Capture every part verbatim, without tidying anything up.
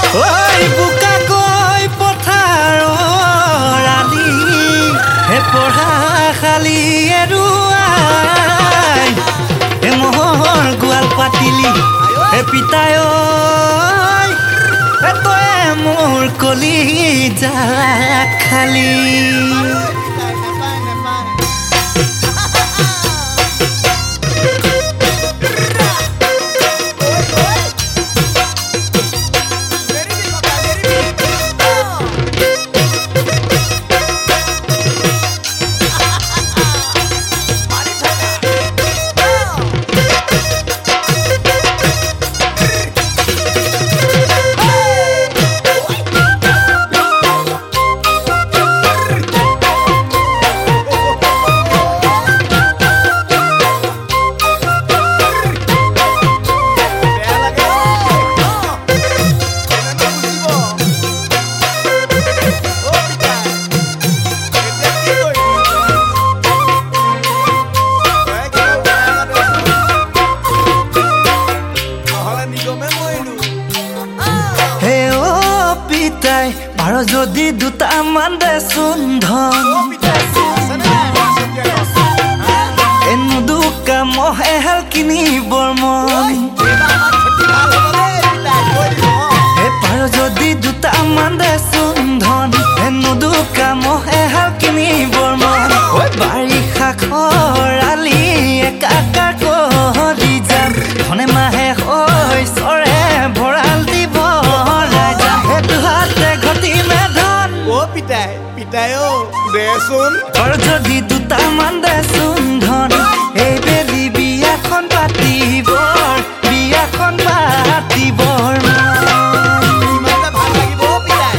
ঐ বুকা কই পথাৰৰ আলি হে পঢ়া খালি এৰুৱাই হে মোহৰ গোৱাল পাতিলি হে পিতাই হে তই মোৰ কলিজা খালি আৰু যদি দুটামান দেচোন ধন এনো দুকা মহে হাল কিনিবৰ মন হে পাৰ যদি দুটামান দেচোন ধন এনো দুকা মহে হাল কিনিবৰ মন ঐ বাৰিষা খৰালি একাকাৰ কৰি যাম ধনে মাহে হৈ চৰে ভঁৰাল দিব পিতাই পিতাই ও দেচোন আৰু যদি দুটামান দেচোন ধন এই বেলি বিয়াখন পাতিবৰ বিয়াখন পাতিবৰ ইমান ভাল লাগিব পিতাই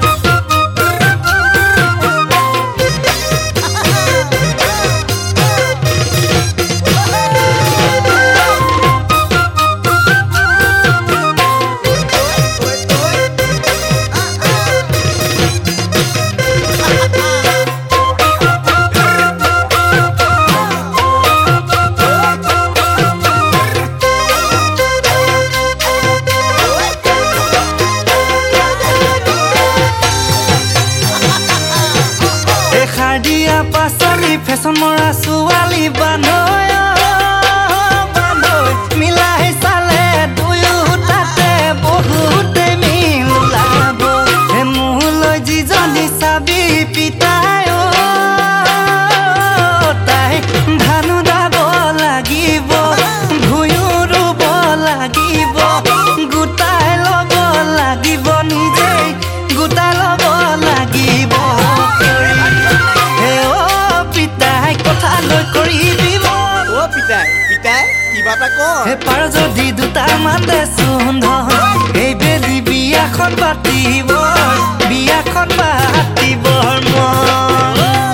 দিয়া পাচলি ফেশ্বন মৰা ছোৱালী বানৈ বানৈ মিলাই চালে দুয়োটাতে বহুতে মিল ওলাব হে মোলৈ যিজনী চাবি পিতাই তাই ধানো দাব লাগিব ভুঁয়ো ৰুব লাগিব গোটাই ল'ব লাগিব নিজেই গোটাই ল'ব লাগিব হে পাৰ যদি দুটামান দেচোন ধন এই বেলি বিয়াখন পাতিবৰ বিয়াখন পাতিবৰ মন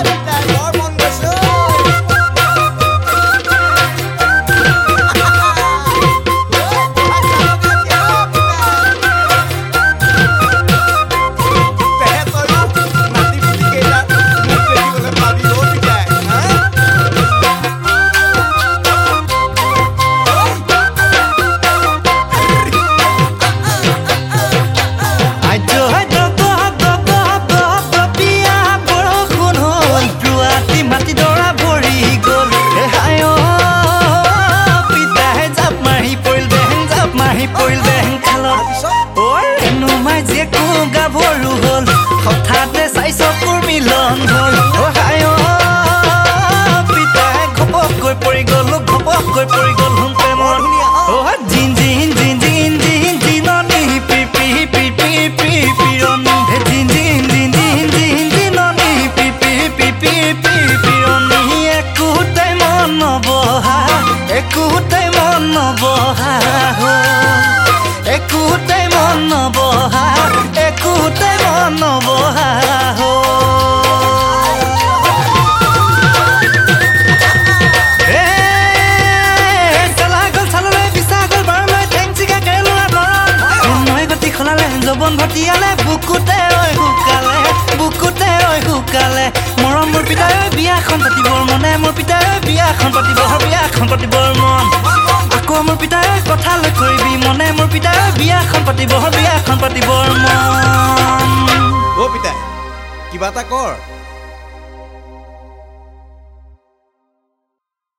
পৰিল বেং খালত এনো মাই যে কো গাভৰু হ'ল হঠাতে চাই চকুৰ মিলন হ'ল পিতাই ঘপককৈ পৰি গ'ল ঘপককৈ পৰি গ'ল হুম প্ৰেমৰ জিন জিন জিন জিন জিন জিননি পি পি পি পি পি পিৰণি জিন জিন জিন জিন জিন জিননি পি পি পি পি পি পিৰণি একোটাই মন নবহা একোটাই মন নবহা একোটাই মন নবহা একোটাই মন নবহা জবন ভটিয়ালে বুকুতে ঐ শুকালে বুকুতে ঐ শুকালে মৰম মোৰ পিতাই বিয়াখন পাতিবৰ মনে মোৰ পিতাই বিয়াখন পাতিবৰ বিয়াখন পাতিবৰ মন আকৌ মোৰ পিতাই কথালৈ কৰিবি মনে মোৰ পিতাই বিয়াখন পাতিব বিয়াখন পাতিবৰ মন অ পিতাই কিবা এটা কৰ